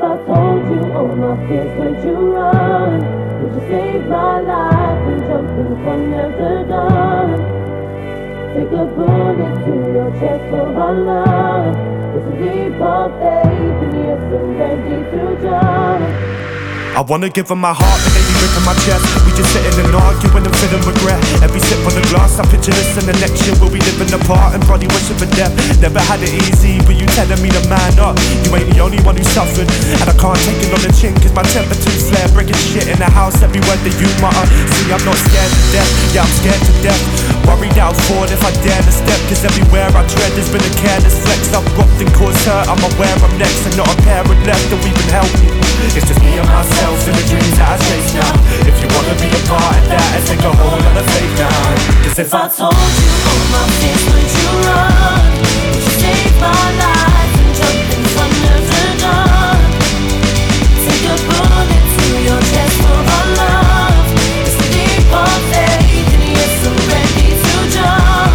I told you all my fears, would you run? Would you save my life and jump in front of the gun? Take a bullet to your chest for our love. It's a leap of faith and yes, I'm ready to jump. I wanna give her my heart, but they be ripping my chest. We just sitting and arguing and feeling regret. Every sip on the glass, I picture this in the next year. We'll be living apart and probably wishing for death. Never had it easy, but you telling me to man up. You ain't the only one who suffered, and I can't take it on the chin, cause my temper too flare. Breaking shit in the house, every word that you mutter. See, I'm not scared to death, yeah, I'm scared to death. Worried I'll fall if I dare to step, cause everywhere I tread there's been a careless flex. I've rocked and caused hurt, I'm aware I'm next, and not a parent left that we've been helping. It's just me and myself and the dreams that I chase now. If you wanna be a part of that, and take a whole lot of faith now. Cause if I told you all my fears, would you run? Would you save my life and jump in front of the gun? Take a bullet to your chest for our love. It's a leap of faith and yes, I'm ready to jump.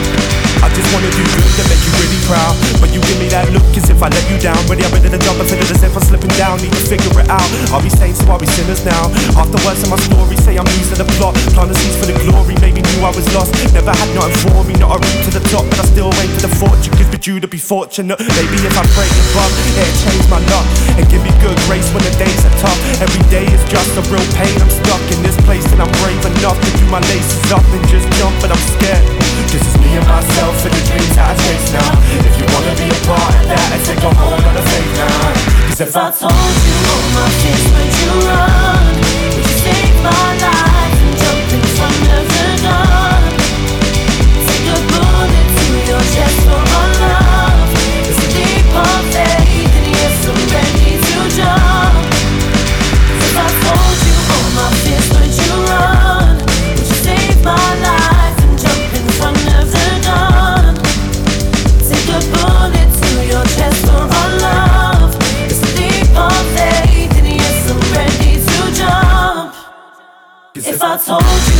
I just wanna do good to make you really proud, but you give me that look as if I let you down. Ready, I'm ready to jump, I feel it as if I'm slipping down. Need to figure it out. Are we saints or are we sinners now? Half the words in my story say I'm losing the plot. Plant the seeds for the glory, maybe knew I was lost. Never had nothing for me, not a route to the top, but I still wait for the fortune. Cause for you to be fortunate, maybe if I pray above, it'll change my luck and give me good grace when the days are tough. Every day is just a real pain. I'm stuck in this place and I'm brave enough to do my laces up and just jump, but I'm scared. This is me and myself and the dreams that I chase now. If you wanna be a part of that, and take a whole lot of faith now. Cause if I told you all my fears, would you run? Would you save my life and jump in front of the gun? Take a bullet to your chest for our love. It's a leap of faith and yes, I'm ready to jump. If I told you all my fears, would you run? Would you save my life and jump in front of the gun? Take a bullet to your chest for our love. It's a leap of faith and yes, I'm ready to jump. If I told you